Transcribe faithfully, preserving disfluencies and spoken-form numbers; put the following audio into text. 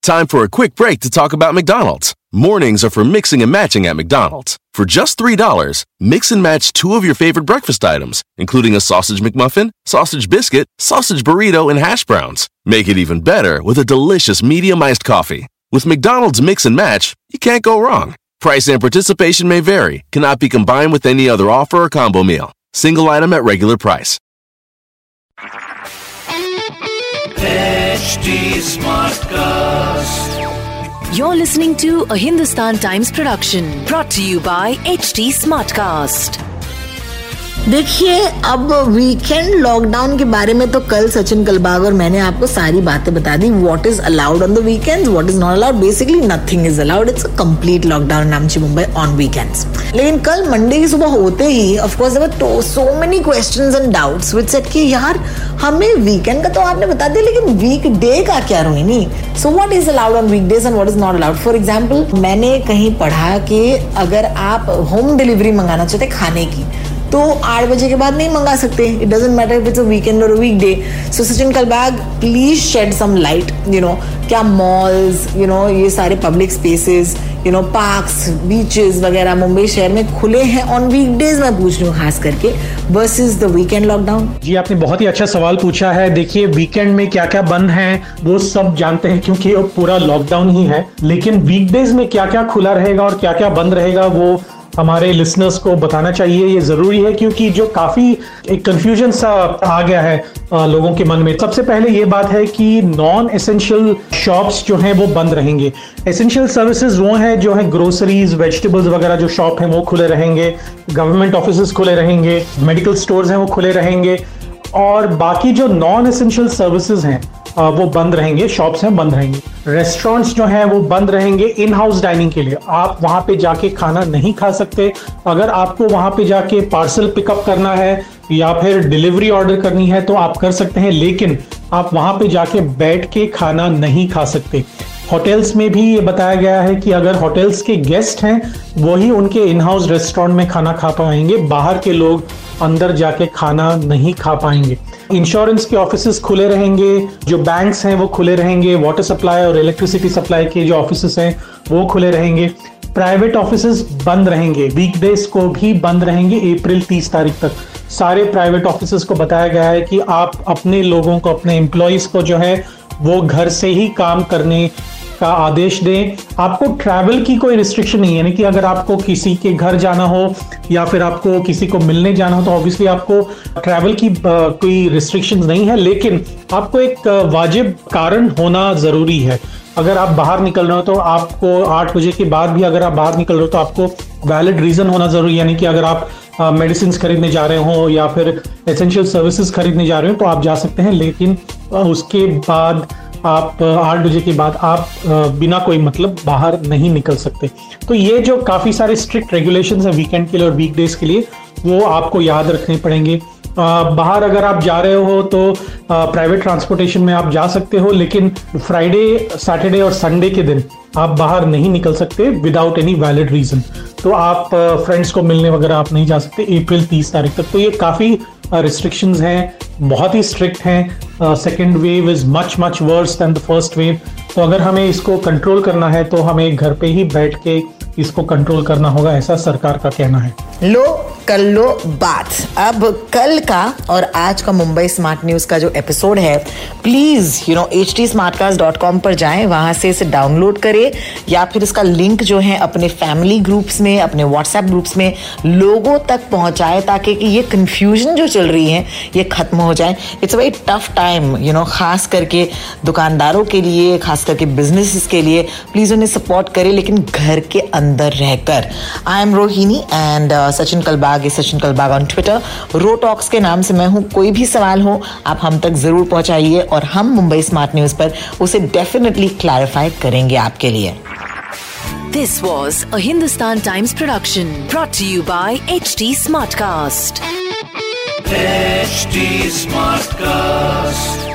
Time for a quick break to talk about McDonald's. Mornings are for mixing and matching at McDonald's. For just three dollars, mix and match two of your favorite breakfast items, including a sausage McMuffin, sausage biscuit, sausage burrito, and hash browns. Make it even better with a delicious medium iced coffee. With McDonald's Mix and Match, you can't go wrong. Price and participation may vary. Cannot be combined with any other offer or combo meal. Single item at regular price. H D Smartcast. You're listening to a Hindustan Times production brought to you by H D Smartcast. देखिए, अब weekend lockdown के बारे में तो कल सचिन कलबाग और मैंने आपको सारी बातें बता दी. What is allowed on the weekends, what is not allowed. Basically nothing is allowed. It's a complete lockdown in आमची मुंबई ऑन वीकेंड्स. लेकिन कल मंडे की सुबह होते ही of course there were so many questions and doubts which said कि यार हमें वीकेंड का तो आपने बता दिया, लेकिन वीकडे का क्या Rohini. So what is allowed on weekdays and what is not allowed. For example, मैंने कहीं पढ़ा कि अगर आप होम डिलीवरी मंगाना चाहते खाने की तो आठ बजे के बाद नहीं मंगा सकते. It doesn't matter if it's a weekend और a weekday. So Sachin Kalbag, please shed some light. You know, क्या मॉल्स, यू नो, ये सारे public spaces, you know, parks, beaches वगैरह मुंबई शहर में खुले हैं ऑन वीकडेज, मैं पूछ रही हूँ खास करके, वर्सेस द वीकेंड लॉकडाउन. जी, आपने बहुत ही अच्छा सवाल पूछा है. देखिए, वीकेंड में क्या क्या बंद है वो सब जानते हैं क्योंकि वो पूरा लॉकडाउन ही है. लेकिन वीकडेज में क्या क्या खुला रहेगा और क्या क्या बंद रहेगा वो हमारे लिसनर्स को बताना चाहिए. ये जरूरी है क्योंकि जो काफी एक कंफ्यूजन सा आ गया है लोगों के मन में. सबसे पहले ये बात है कि नॉन एसेंशियल शॉप्स जो हैं वो बंद रहेंगे. एसेंशियल सर्विसेज वो हैं जो है ग्रोसरीज, वेजिटेबल्स वगैरह जो शॉप हैं वो खुले रहेंगे. गवर्नमेंट ऑफिसेज खुले रहेंगे. मेडिकल स्टोर्स हैं वो खुले रहेंगे. और बाकी जो नॉन एसेंशियल सर्विसेज हैं वो बंद रहेंगे. शॉप्स हैं बंद रहेंगे. रेस्टोरेंट्स जो हैं वो बंद रहेंगे इन हाउस डाइनिंग के लिए. आप वहां पे जाके खाना नहीं खा सकते. अगर आपको वहां पे जाके पार्सल पिकअप करना है या फिर डिलीवरी ऑर्डर करनी है तो आप कर सकते हैं, लेकिन आप वहां पे जाके बैठ के खाना नहीं खा सकते. होटल्स में भी ये बताया गया है कि अगर होटल्स के गेस्ट हैं वही उनके इन हाउस रेस्टोरेंट में खाना खा पाएंगे. बाहर के लोग अंदर जाके खाना नहीं खा पाएंगे. इंश्योरेंस के ऑफिसेस खुले रहेंगे. जो बैंक्स हैं वो खुले रहेंगे. वाटर सप्लाई और इलेक्ट्रिसिटी सप्लाई के जो ऑफिसेस हैं वो खुले रहेंगे. प्राइवेट ऑफिसेस बंद रहेंगे. वीकडेज को भी बंद रहेंगे. अप्रैल तीस तारीख तक सारे प्राइवेट ऑफिसेस को बताया गया है कि आप अपने लोगों को, अपने एम्प्लॉयज को जो है वो घर से ही काम करने का आदेश दें. आपको ट्रैवल की कोई रिस्ट्रिक्शन नहीं है, यानी कि अगर आपको किसी के घर जाना हो या फिर आपको किसी को मिलने जाना हो तो ऑब्वियसली आपको ट्रैवल की कोई रिस्ट्रिक्शन नहीं है, लेकिन आपको एक वाजिब कारण होना जरूरी है. अगर आप बाहर निकल रहे हो तो आपको आठ बजे के बाद भी अगर आप बाहर निकल रहे हो तो आपको वैलिड रीजन होना जरूरी है. यानी कि अगर आप मेडिसिन खरीदने जा रहे हो या फिर एसेंशियल सर्विसेज खरीदने जा रहे हो तो आप जा सकते हैं, लेकिन उसके बाद आप आठ बजे के बाद आप बिना कोई मतलब बाहर नहीं निकल सकते. तो ये जो काफ़ी सारे स्ट्रिक्ट रेगुलेशंस हैं वीकेंड के लिए और वीकडेज के लिए वो आपको याद रखने पड़ेंगे. बाहर अगर आप जा रहे हो तो प्राइवेट ट्रांसपोर्टेशन में आप जा सकते हो, लेकिन फ्राइडे, सैटरडे और संडे के दिन आप बाहर नहीं निकल सकते विदाउट एनी वैलिड रीजन. तो आप फ्रेंड्स को मिलने वगैरह आप नहीं जा सकते अप्रैल तीस तारीख तक. तो ये काफ़ी रिस्ट्रिक्शंस हैं, बहुत ही स्ट्रिक्ट हैं. Second wave is much much worse than the first wave. तो अगर हमें इसको कंट्रोल करना है तो हमें घर पे ही बैठ के इसको कंट्रोल करना होगा, ऐसा सरकार का कहना है. लो कर लो बात. अब कल का और आज का मुंबई स्मार्ट न्यूज का जो एपिसोड है, please you know H D Smartcast dot com पर जाएं, वहां से इसे डाउनलोड करें या फिर इसका लिंक जो है अपने फैमिली ग्रुप्स में, अपने व्हाट्सएप ग्रुप्स में लोगों तक पहुंचाए ताकि कि ये कंफ्यूजन जो चल रही है ये खत्म हो जाए. It's a very tough time, you know, खास करके दुकानदारों के लिए, खास करके बिजनेसेस के लिए. प्लीज उन्हें सपोर्ट करें, लेकिन घर के अंदर रहकर. I am Rohini and Sachin Kalbag is Sachin Kalbag on Twitter. Ro talks के नाम से मैं हूं. कोई भी सवाल हो आप हम तक जरूर पहुंचाइए और हम मुंबई स्मार्ट न्यूज पर उसे डेफिनेटली क्लैरिफाई करेंगे आपके लिए. This was a Hindustan Times production brought to you by H D Smartcast. H D Smartcast.